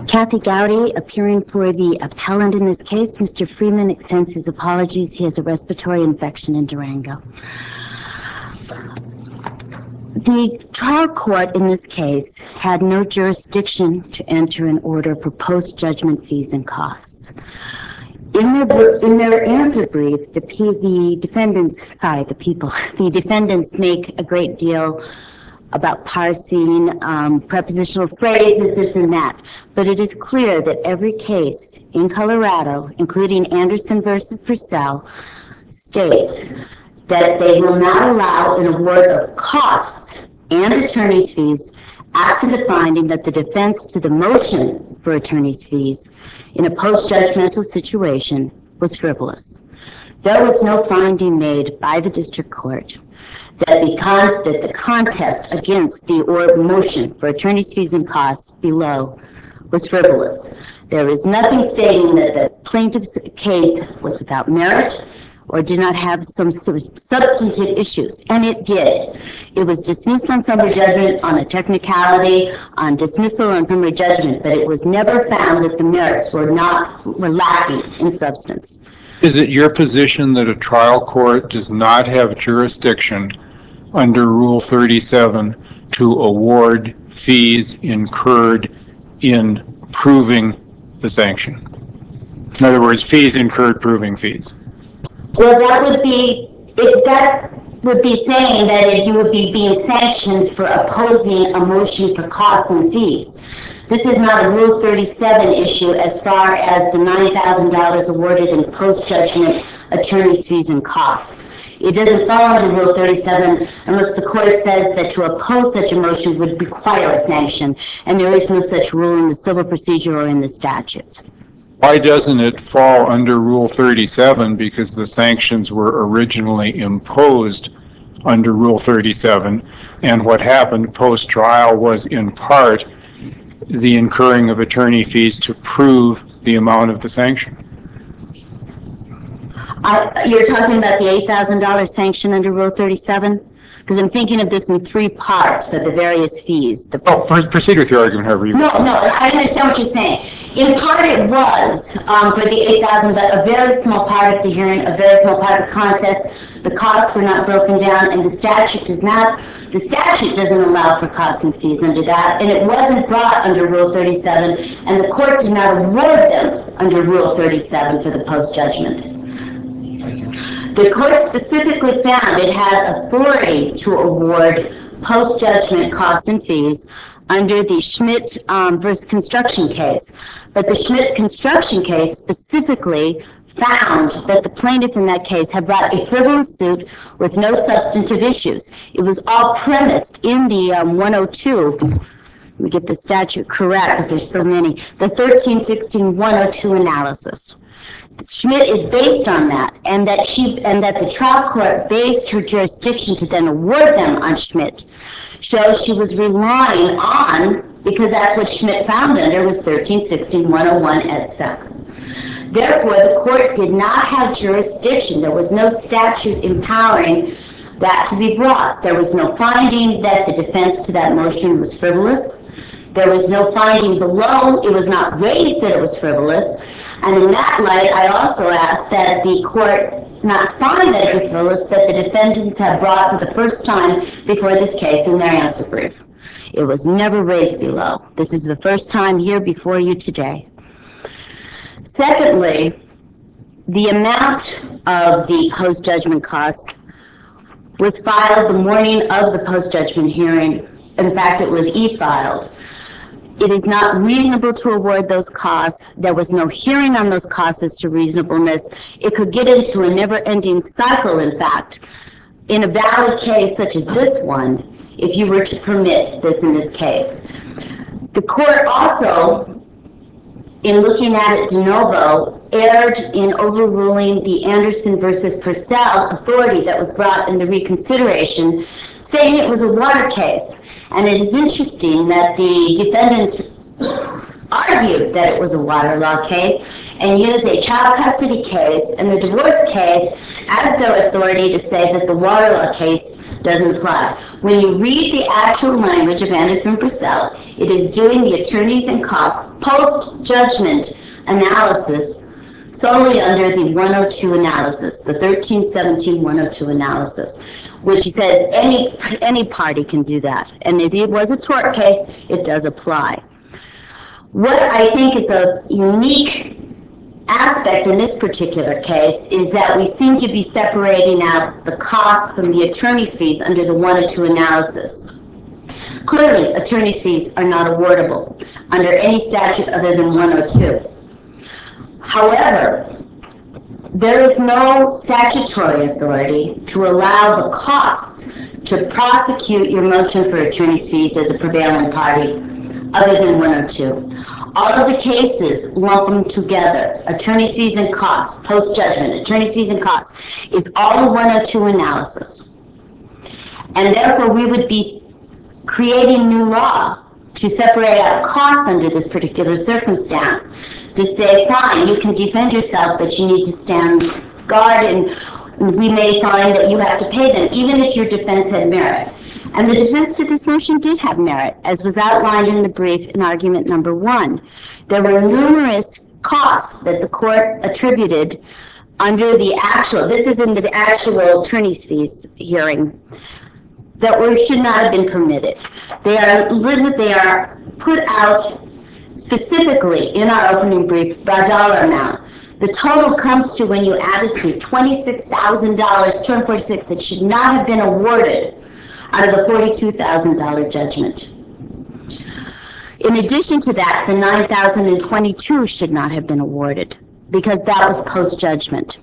Kathy Gowdy, appearing for the appellant in this case. Mr. Freeman extends his apologies. He has a respiratory infection in Durango. The trial court in this case had no jurisdiction to enter an order for post-judgment fees and costs. In their answer brief, the defendants make a great deal about parsing prepositional phrases, this and that. But it is clear that every case in Colorado, including Anderson versus Purcell, states that they will not allow an award of costs and attorney's fees absent a finding that the defense to the motion for attorney's fees in a post-judgmental situation was frivolous. There was no finding made by the district court that the contest against the motion for attorney's fees and costs below was frivolous. There is nothing stating that the plaintiff's case was without merit or did not have some substantive issues, and it did. It was dismissed on summary judgment on a technicality, on dismissal on summary judgment, but it was never found that the merits were lacking in substance. Is it your position that a trial court does not have jurisdiction under Rule 37 to award fees incurred in proving the sanction? In other words, fees incurred proving fees. Well, that would be saying that you would be being sanctioned for opposing a motion for costs and fees. This is not a Rule 37 issue as far as the $9,000 awarded in post-judgment attorney's fees and costs. It doesn't fall under Rule 37 unless the court says that to oppose such a motion would require a sanction, and there is no such rule in the civil procedure or in the statutes. Why doesn't it fall under Rule 37? Because the sanctions were originally imposed under Rule 37, and what happened post-trial was in part the incurring of attorney fees to prove the amount of the sanction. You're talking about the $8,000 sanction under Rule 37? Because I'm thinking of this in three parts for the various fees. Proceed with your argument, however you No, I understand what you're saying. In part it was for the $8,000, but a very small part of the hearing, a very small part of the contest. The costs were not broken down, and the statute doesn't allow for costs and fees under that, and it wasn't brought under Rule 37, and the court did not award them under Rule 37 for the post-judgment. The court specifically found it had authority to award post-judgment costs and fees under the Schmidt versus construction case. But the Schmidt construction case specifically found that the plaintiff in that case had brought a frivolous suit with no substantive issues. It was all premised in the 102. Let me get the statute correct because there's so many. The 1316-102 analysis. Schmidt is based on that, and that the trial court based her jurisdiction to then award them on Schmidt shows she was relying on, because that's what Schmidt found under, was 1316-101 et seq. Therefore, the court did not have jurisdiction. There was no statute empowering that to be brought. There was no finding that the defense to that motion was frivolous. There was no finding below. It was not raised that it was frivolous. And in that light, I also ask that the court not find that it was frivolous that the defendants have brought for the first time before this case in their answer brief. It was never raised below. This is the first time here before you today. Secondly, the amount of the post-judgment costs was filed the morning of the post-judgment hearing. In fact, it was e-filed. It is not reasonable to award those costs. There was no hearing on those costs as to reasonableness. It could get into a never-ending cycle, in fact. In a valid case such as this one, if you were to permit this in this case. The court also, in looking at it de novo, erred in overruling the Anderson versus Purcell authority that was brought in the reconsideration, saying it was a water case. And it is interesting that the defendants argued that it was a water law case and used a child custody case and the divorce case as their authority to say that the water law case doesn't apply. When you read the actual language of Anderson Purcell, it is doing the attorneys and costs post-judgment analysis solely under the 102 analysis, the 1317-102 analysis, which says any party can do that. And if it was a tort case, it does apply. What I think is a unique aspect in this particular case is that we seem to be separating out the cost from the attorney's fees under the 102 analysis. Clearly, attorney's fees are not awardable under any statute other than 102. However, there is no statutory authority to allow the cost to prosecute your motion for attorney's fees as a prevailing party other than 102. All of the cases lump them together, attorney's fees and costs, post-judgment, attorney's fees and costs. It's all a 102 analysis. And therefore, we would be creating new law to separate out costs under this particular circumstance, to say, fine, you can defend yourself, but you need to stand guard, and we may find that you have to pay them, even if your defense had merit. And the defense to this motion did have merit, as was outlined in the brief in argument number 1. There were numerous costs that the court attributed under the actual, this is in the actual attorney's fees hearing, that should not have been permitted. They are put out specifically in our opening brief by dollar amount. The total comes to, when you add it to, $26,000, $246 that should not have been awarded out of the $42,000 judgment. In addition to that, the $9,022 should not have been awarded because that was post-judgment.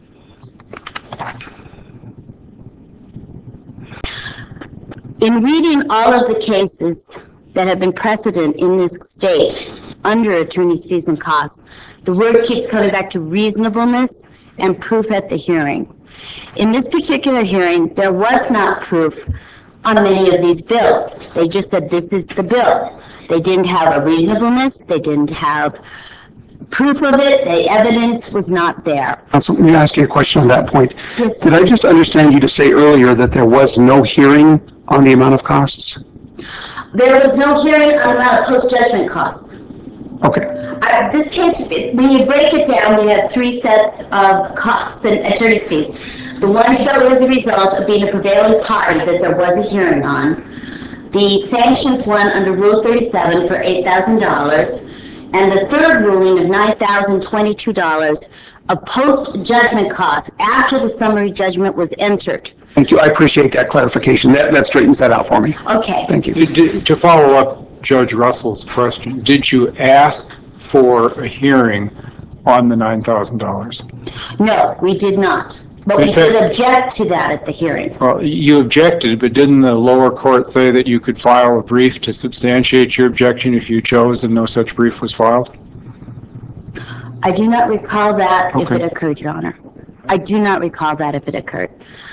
In reading all of the cases that have been precedent in this state under attorney's fees and costs, the word keeps coming back to reasonableness and proof at the hearing. In this particular hearing, there was not proof on many of these bills. They just said, this is the bill. They didn't have a reasonableness. They didn't have proof of it. The evidence was not there. So let me ask you a question on that point. Yes. Did I just understand you to say earlier that there was no hearing on the amount of costs? There was no hearing on the amount of post-judgment costs. Okay. This case, when you break it down, we have 3 sets of costs and attorney's fees. The ones that were the result of being a prevailing party that there was a hearing on. The sanctions one under Rule 37 for $8,000. And the third ruling of $9,022 of post-judgment costs after the summary judgment was entered. Thank you. I appreciate that clarification. That straightens that out for me. Okay. Thank you. To follow up Judge Russell's question, did you ask for a hearing on the $9,000? No, we did not. But we did object to that at the hearing. Well, you objected, but didn't the lower court say that you could file a brief to substantiate your objection if you chose and no such brief was filed? I do not recall that if Okay. it occurred, Your Honor. I do not recall that if it occurred.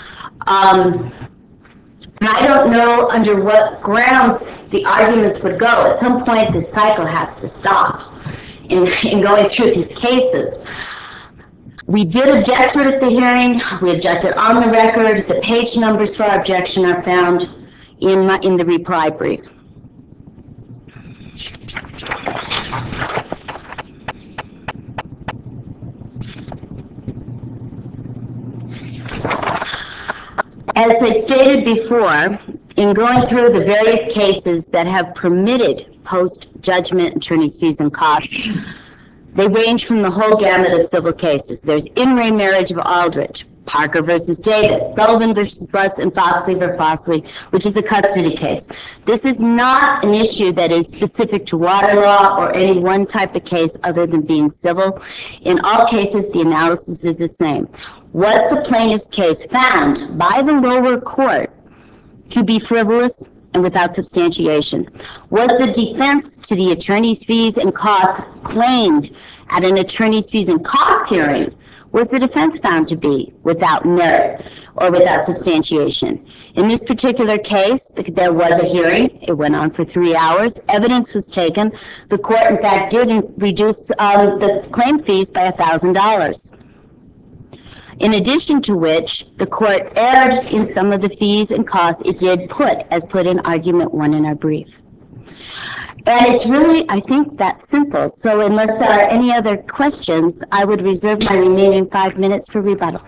And I don't know under what grounds the arguments would go. At some point, this cycle has to stop in going through these cases. We did object to it at the hearing. We objected on the record. The page numbers for our objection are found in the reply brief. As I stated before, in going through the various cases that have permitted post-judgment attorney's fees and costs, they range from the whole gamut of civil cases. There's in re marriage of Aldrich, Parker versus Davis, Sullivan versus Lutz, and Foxley versus Foxley, which is a custody case. This is not an issue that is specific to water law or any one type of case other than being civil. In all cases, the analysis is the same. Was the plaintiff's case found by the lower court to be frivolous and without substantiation? Was the defense to the attorney's fees and costs claimed at an attorney's fees and costs hearing? Was the defense found to be without merit or without substantiation? In this particular case, there was a hearing. It went on for 3 hours. Evidence was taken. The court, in fact, did reduce the claim fees by $1,000. In addition to which, the court erred in some of the fees and costs it did put, as put in argument 1 in our brief. And it's really, I think, that simple. So unless there are any other questions, I would reserve my remaining 5 minutes for rebuttal.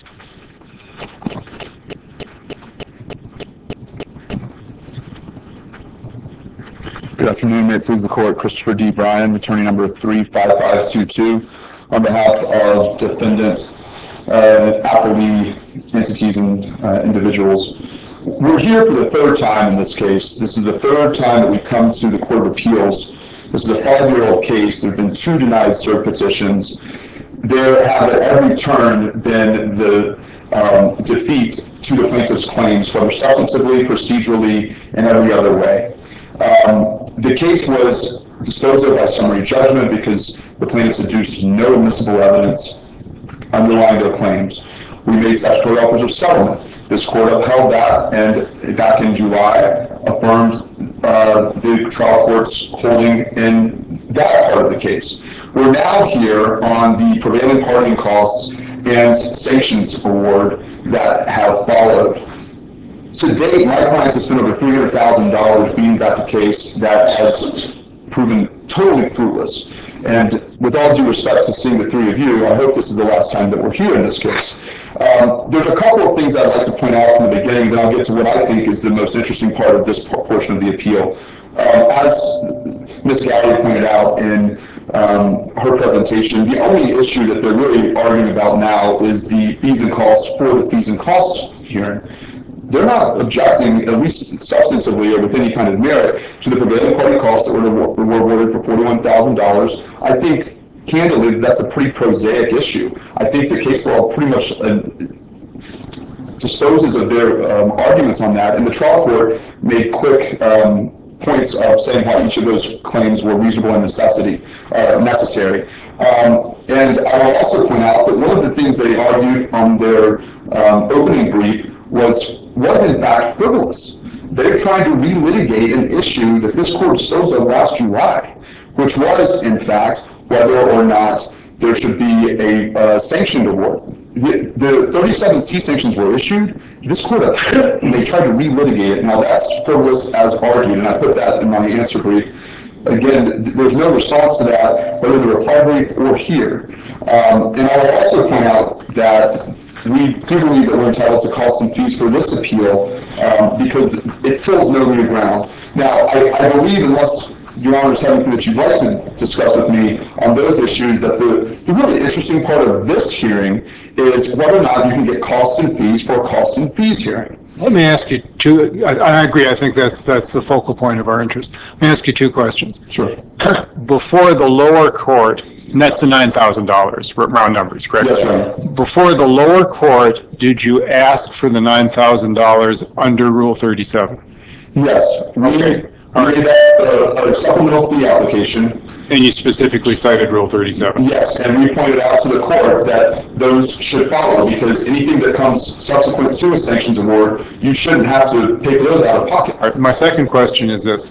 Good afternoon. May it please the court. Christopher D. Bryan, attorney number 35522, on behalf of defendant appellee entities and individuals. We're here for the third time in this case. This is the third time that we've come to the Court of Appeals. This is a 5-year-old case. There have been 2 denied cert petitions. There have at every turn been the defeat to the plaintiff's claims, whether substantively, procedurally, and every other way. The case was disposed of by summary judgment because the plaintiffs adduced no admissible evidence underlying their claims. We made statutory offers of settlement. This court upheld that, and back in July affirmed the trial court's holding in that part of the case. We're now here on the prevailing party and costs and sanctions award that have followed. To date, my clients have spent over $300,000 beating back a case that has proven totally fruitless. And with all due respect to seeing the 3 of you, I hope this is the last time that we're here in this case. There's a couple of things I'd like to point out from the beginning, then I'll get to what I think is the most interesting part of this portion of the appeal. As Ms. Gowdy pointed out in her presentation, the only issue that they're really arguing about now is the fees and costs for the fees and costs hearing. They're not objecting, at least substantively or with any kind of merit, to the prevailing party costs that were awarded for $41,000. I think, candidly, that's a pretty prosaic issue. I think the case law pretty much disposes of their arguments on that, and the trial court made quick points of saying how each of those claims were reasonable and necessary. And I will also point out that one of the things they argued on their opening brief was in fact frivolous. They're trying to relitigate an issue that this court disposed of last July, which was, in fact, whether or not there should be a sanctioned award. The 37C sanctions were issued. This court upheld it, and they tried to relitigate it. Now, that's frivolous as argued, and I put that in my answer brief. Again, there's no response to that, whether in the reply brief or here. And I will also point out that we do believe that we're entitled to costs and fees for this appeal because it tills no new ground. Now, I believe, unless Your Honors have anything that you'd like to discuss with me on those issues, that the really interesting part of this hearing is whether or not you can get costs and fees for a costs and fees hearing. Let me ask you two. I agree. I think that's the focal point of our interest. Let me ask you 2 questions. Sure. Before the lower court, and that's the $9,000, round numbers, correct? Yes, Your Honor. Before the lower court, did you ask for the $9,000 under Rule 37? Yes. Okay. We made that a supplemental fee application. And you specifically cited Rule 37? Yes, and we pointed out to the court that those should follow because anything that comes subsequent to a sanctions award, you shouldn't have to pay for those out of pocket. All right, my second question is this.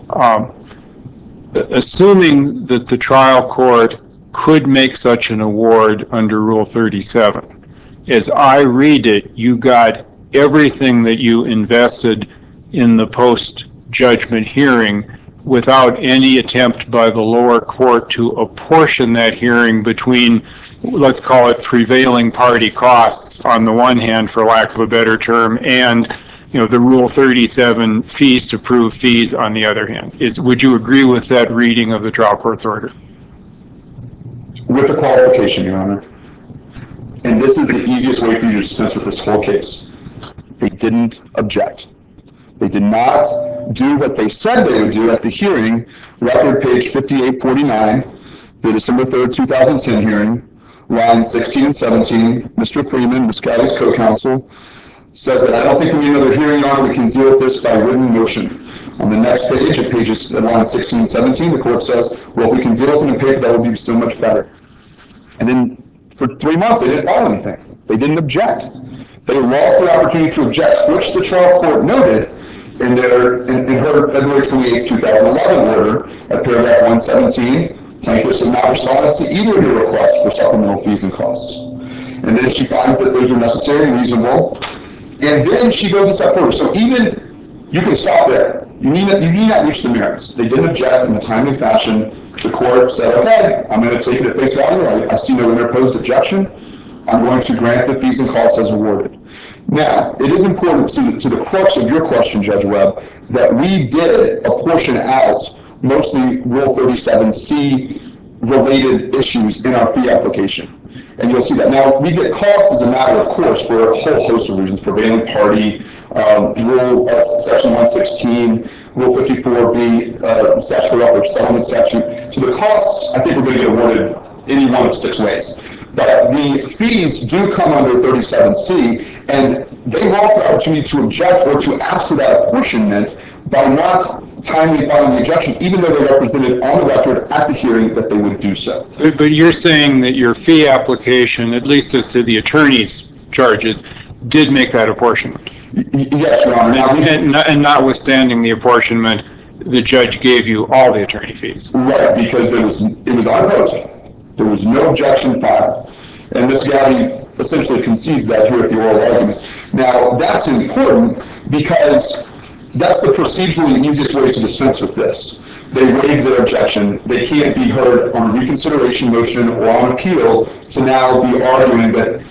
Assuming that the trial court could make such an award under Rule 37, as I read it, you got everything that you invested in the post-judgment hearing without any attempt by the lower court to apportion that hearing between, let's call it, prevailing party costs on the one hand, for lack of a better term, and the Rule 37 fees to prove fees on the other hand. Would you agree with that reading of the trial court's order? With a qualification, Your Honor. And this is the easiest way for you to dispense with this whole case. They didn't object. They did not do what they said they would do at the hearing, record page 5849, the December 3rd, 2010 hearing, lines 16 and 17. Mr. Freeman, Ms. Gowdy's co-counsel, says that I don't think we need another hearing on it. We can deal with this by written motion. On the next page, at lines 16 and 17, the court says, well, if we can deal with it in paper, that would be so much better. And then for 3 months, they didn't file anything. They didn't object. They lost the opportunity to object, which the trial court noted in her February 28, 2011 order at paragraph 117. Plaintiffs have not responded to either of your requests for supplemental fees and costs. and then she finds that those are necessary and reasonable, and then she goes a step further. So even, you can stop there. You need not reach the merits. They didn't object in a timely fashion. The court said, okay, I'm going to take it at face value. I see no interposed objection. I'm going to grant the fees and costs as awarded. Now, it is important to the crux of your question, Judge Webb, that we did apportion out mostly Rule 37C related issues in our fee application. And you'll see that. Now, we get costs as a matter of course for a whole host of reasons: prevailing party, Section 116, Rule 54B, the statutory offer of settlement statute. So the costs, I think, we're going to get awarded any one of 6 ways. But the fees do come under 37C, and they lost the opportunity to object or to ask for that apportionment by not timely filing the objection, even though they represented on the record at the hearing that they would do so. But you're saying that your fee application, at least as to the attorney's charges, did make that apportionment? Yes, Your Honor. Now, and notwithstanding the apportionment, the judge gave you all the attorney fees? Right, because it was unopposed. There was no objection filed. And Ms. Gowdy essentially concedes that here at the oral argument. Now, that's important because that's the procedurally easiest way to dispense with this. They waived their objection. They can't be heard on a reconsideration motion or on appeal to now be arguing that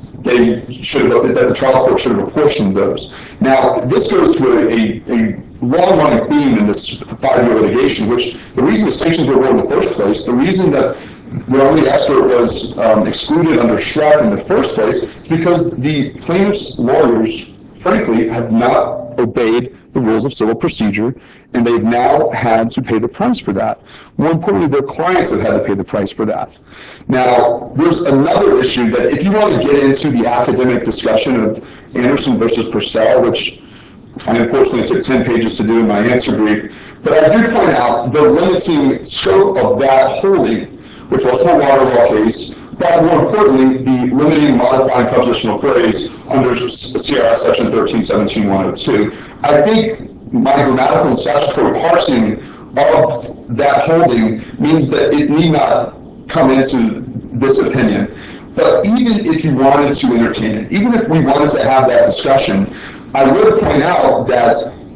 that the trial court should have apportioned those. Now, this goes to a long-running theme in this 5-year litigation, which the reason the sanctions were awarded in the first place, the reason that the only expert was excluded under Schreck in the first place, is because the plaintiff's lawyers, frankly, have not obeyed the rules of civil procedure, and they've now had to pay the price for that. More importantly, their clients have had to pay the price for that. Now, there's another issue that if you want to get into the academic discussion of Anderson versus Purcell, which I unfortunately took 10 pages to do in my answer brief, but I do point out the limiting scope of that holding, which was for a water law case, but more importantly, the limiting modifying prepositional phrase under CRS section 1317-102. I think my grammatical and statutory parsing of that holding means that it need not come into this opinion. But even if you wanted to entertain it, even if we wanted to have that discussion, I would point out that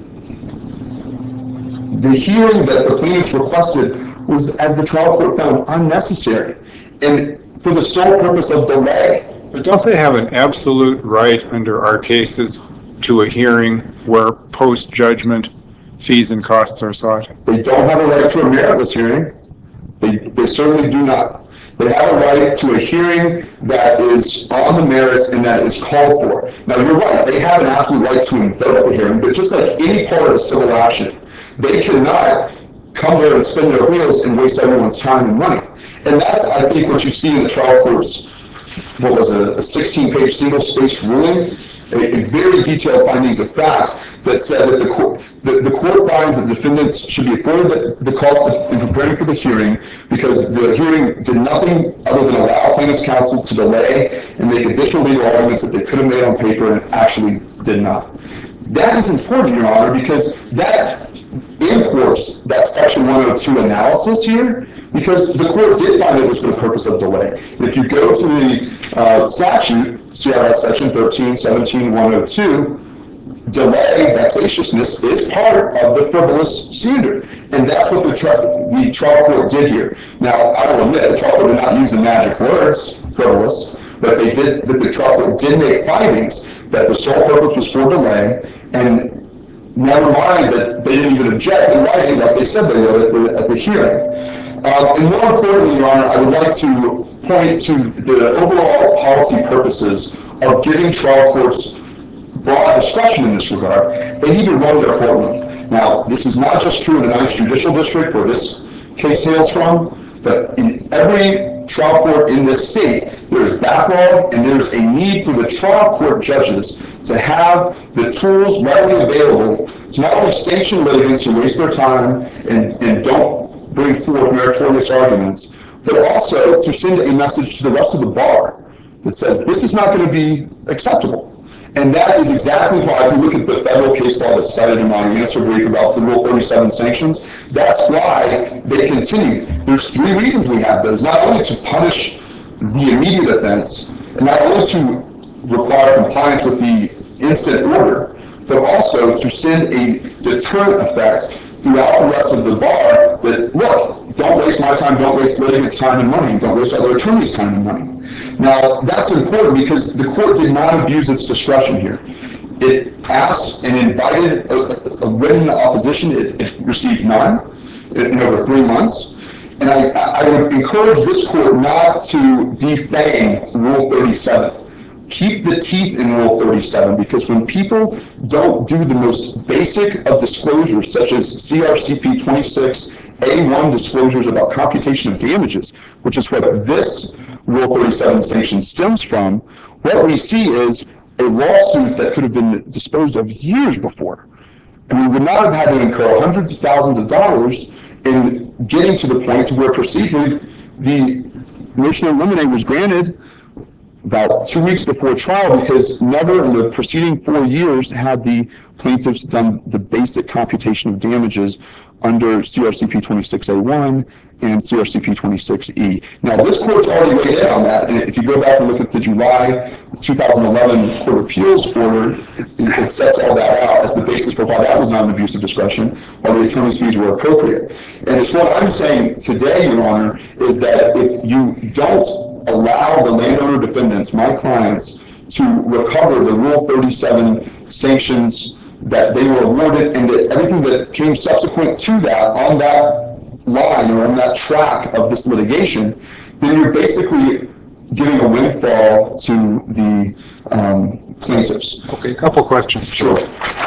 the hearing that the plaintiffs requested was, as the trial court found, unnecessary, and for the sole purpose of delay. But don't they have an absolute right under our cases to a hearing where post-judgment fees and costs are sought? They don't have a right to a meritless hearing. They certainly do not. They have a right to a hearing that is on the merits and that is called for. Now, you're right. They have an absolute right to invoke the hearing, but just like any part of a civil action, they cannot come there and spin their wheels and waste everyone's time and money. And that's, I think, what you see in the trial court's, what was it, a 16-page single-spaced ruling, a very detailed findings of fact that said that the court finds that defendants should be afforded the cost in preparing for the hearing because the hearing did nothing other than allow plaintiff's counsel to delay and make additional legal arguments that they could have made on paper and actually did not. That is important, Your Honor, because that imports that Section 102 analysis here, because the court did find it was for the purpose of delay. And if you go to the statute, CRS Section 1317-102, delay, vexatiousness, is part of the frivolous standard. And that's what the trial court did here. Now, I will admit, the trial court did not use the magic words, frivolous, but the trial court did make findings that the sole purpose was for delay, and never mind that they didn't even object in writing like they said they would at the hearing. And more importantly, Your Honor, I would like to point to the overall policy purposes of giving trial courts broad discretion in this regard. They need to run their courtroom. Now, this is not just true in the 9th Judicial District, where this case hails from, but in every trial court in this state, there is backlog and there's a need for the trial court judges to have the tools readily available to not only sanction litigants who waste their time and don't bring forth meritorious arguments, but also to send a message to the rest of the bar that says this is not going to be acceptable. And that is exactly why, if you look at the federal case law that's cited in my answer brief about the Rule 37 sanctions, that's why they continue. There's 3 reasons we have those. Not only to punish the immediate offense, not only to require compliance with the instant order, but also to send a deterrent effect throughout the rest of the bar that, look, don't waste my time, don't waste litigants' time and money, don't waste other attorneys' time and money. Now, that's important because the court did not abuse its discretion here. It asked and invited a written opposition. It received none in over 3 months. And I would encourage this court not to defame Rule 37. Keep the teeth in Rule 37, because when people don't do the most basic of disclosures, such as CRCP 26A1 disclosures about computation of damages, which is what this Rule 37 sanction stems from, what we see is a lawsuit that could have been disposed of years before. And we would not have had to incur hundreds of thousands of dollars in getting to the point to where procedurally the motion in limine was granted about 2 weeks before trial, because never in the preceding 4 years had the plaintiffs done the basic computation of damages under CRCP 26A1 and CRCP 26E. Now, this court's already weighed in on that, and if you go back and look at the July 2011 Court of Appeals order, it sets all that out as the basis for why that was not an abuse of discretion, while the attorney's fees were appropriate. And it's what I'm saying today, Your Honor, is that if you don't allow the landowner defendants, my clients, to recover the Rule 37 sanctions that they were awarded, and that everything that came subsequent to that on that line or on that track of this litigation, then you're basically giving a windfall to the plaintiffs. Okay, a couple questions. Sure.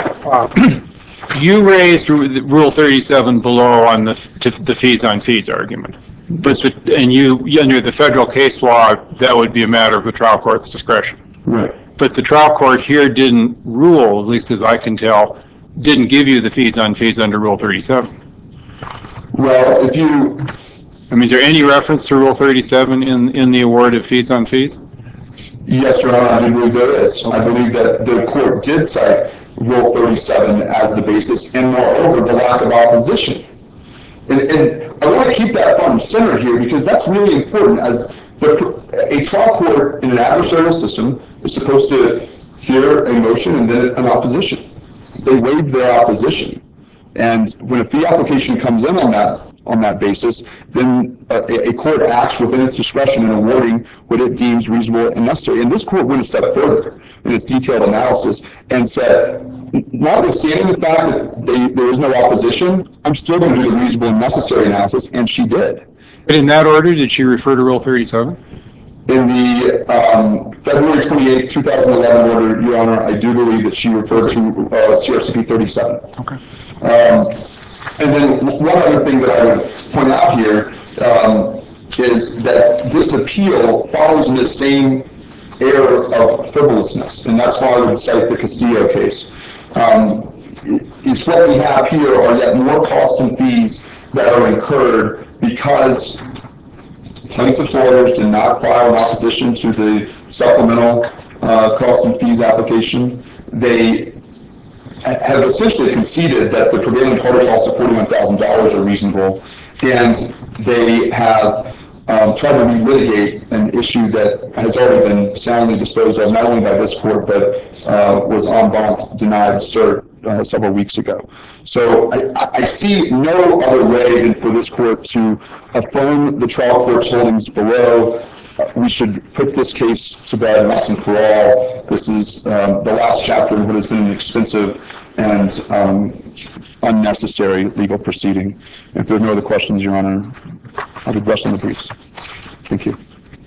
You raised Rule 37 below on the fees on fees argument. But and you, under the federal case law, that would be a matter of the trial court's discretion. Right. But the trial court here didn't rule, at least as I can tell, didn't give you the fees on fees under Rule 37. Well, if you... I mean, is there any reference to Rule 37 in the award of fees on fees? Yes, Your Honor, I do believe there is. I believe that the court did cite Rule 37 as the basis, and moreover, the lack of opposition. And I want to keep that front and center here, because that's really important. As a trial court in an adversarial system is supposed to hear a motion and then an opposition. They waived their opposition. And when a fee application comes in on that basis, then a court acts within its discretion in awarding what it deems reasonable and necessary. And this court went a step further in its detailed analysis and said, notwithstanding the fact that there is no opposition, I'm still going to do the reasonable and necessary analysis, and she did. But in that order, did she refer to Rule 37? In the February 28th, 2011 order, Your Honor, I do believe that she referred to CRCP 37. Okay. And then one other thing that I would point out here is that this appeal follows in the same air of frivolousness, and that's why I would cite the Castillo case. It's what we have here are yet more costs and fees that are incurred because plaintiff's lawyers did not file an opposition to the supplemental cost and fees application. They have essentially conceded that the prevailing party costs of $41,000 are reasonable, and they have tried to relitigate an issue that has already been soundly disposed of, not only by this court, but was en banc denied cert several weeks ago. So I see no other way than for this court to affirm the trial court's holdings below. We should put this case to bed once and for all. This is the last chapter in what has been an expensive and unnecessary legal proceeding. If there are no other questions, Your Honor, I'll be blessed on the briefs. Thank you.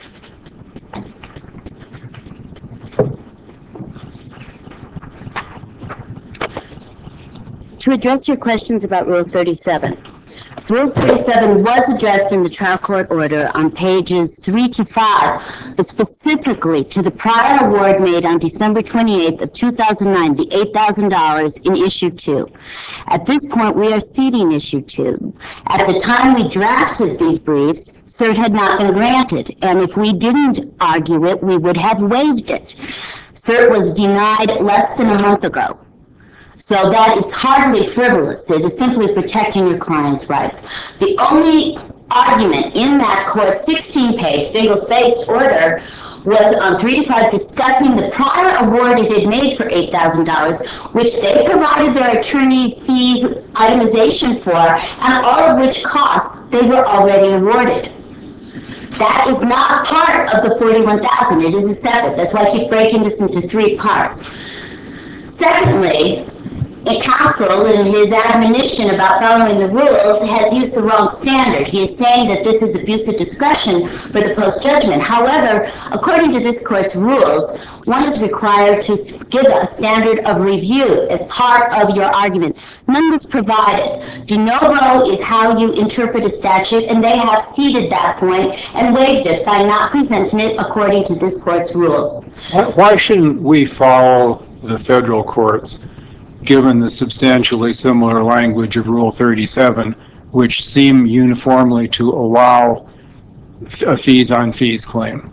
To address your questions about Rule 37, Rule 37 was addressed in the trial court order on pages 3 to 5, but specifically to the prior award made on December 28th of 2009, the $8,000 in Issue 2. At this point, we are ceding Issue 2. At the time we drafted these briefs, cert had not been granted, and if we didn't argue it, we would have waived it. Cert was denied less than a month ago. So that is hardly frivolous. It is simply protecting your client's rights. The only argument in that court 16-page single-spaced order was on 3-5 discussing the prior award it had made for $8,000, which they provided their attorney's fees itemization for, and all of which costs they were already awarded. That is not part of the $41,000. It is a separate. That's why I keep breaking this into 3 parts. Secondly, the counsel, in his admonition about following the rules, has used the wrong standard. He is saying that this is abuse of discretion for the post-judgment. However, according to this court's rules, one is required to give a standard of review as part of your argument. None was provided. De novo is how you interpret a statute, and they have ceded that point and waived it by not presenting it according to this court's rules. Why shouldn't we follow the federal courts, given the substantially similar language of Rule 37, which seem uniformly to allow a fees-on-fees claim?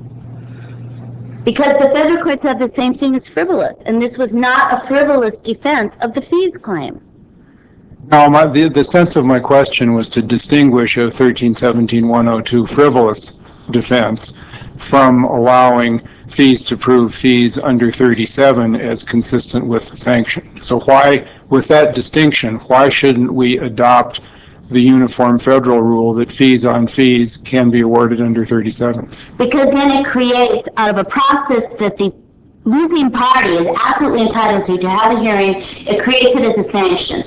Because the federal courts have the same thing as frivolous, and this was not a frivolous defense of the fees claim. No, the sense of my question was to distinguish a 1317-102 frivolous defense from allowing fees to prove fees under 37 as consistent with the sanction. So why, with that distinction, why shouldn't we adopt the uniform federal rule that fees on fees can be awarded under 37? Because then it creates, out of a process that the losing party is absolutely entitled to have a hearing, it creates it as a sanction.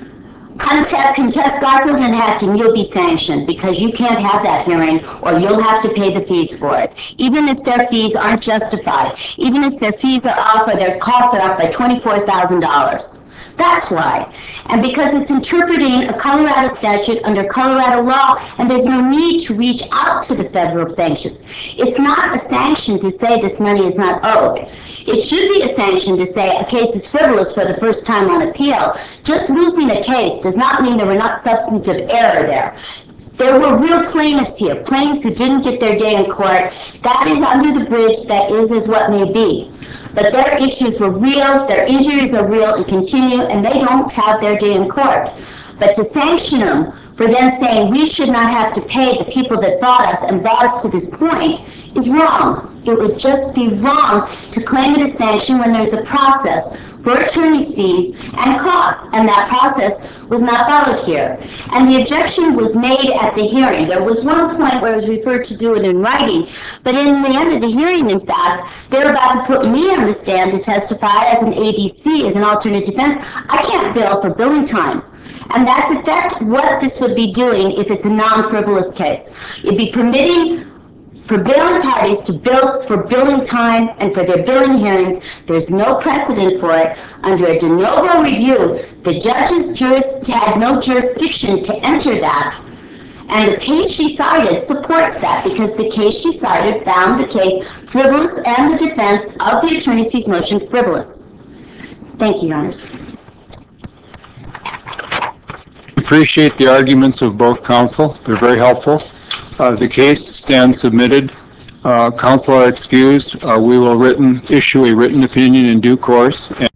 Contest Garfield and Hatton, you'll be sanctioned because you can't have that hearing or you'll have to pay the fees for it. Even if their fees aren't justified, even if their fees are off or their costs are off by $24,000. That's why. And because it's interpreting a Colorado statute under Colorado law, and there's no need to reach out to the federal sanctions. It's not a sanction to say this money is not owed. It should be a sanction to say a case is frivolous for the first time on appeal. Just losing a case does not mean there were not substantive error there. There were real plaintiffs here, plaintiffs who didn't get their day in court. That is under the bridge, that is as what may be. But their issues were real, their injuries are real and continue, and they don't have their day in court. But to sanction them for then saying we should not have to pay the people that brought us and brought us to this point is wrong. It would just be wrong to claim it a sanction when there's a process for attorney's fees and costs, and that process was not followed here. And the objection was made at the hearing. There was one point where it was referred to do it in writing, but in the end of the hearing, in fact, they're about to put me on the stand to testify as an ADC, as an alternate defense. I can't bill for billing time. And that's in fact what this would be doing if it's a non-frivolous case. It'd be permitting prevailing parties to bill for billing time and for their billing hearings. There's no precedent for it. Under a de novo review, the judge's had no jurisdiction to enter that. And the case she cited supports that, because the case she cited found the case frivolous and the defense of the attorney's fees motion frivolous. Thank you, Your Honors. Appreciate the arguments of both counsel. They're very helpful. The case stands submitted. Counsel are excused. We will issue a written opinion in due course.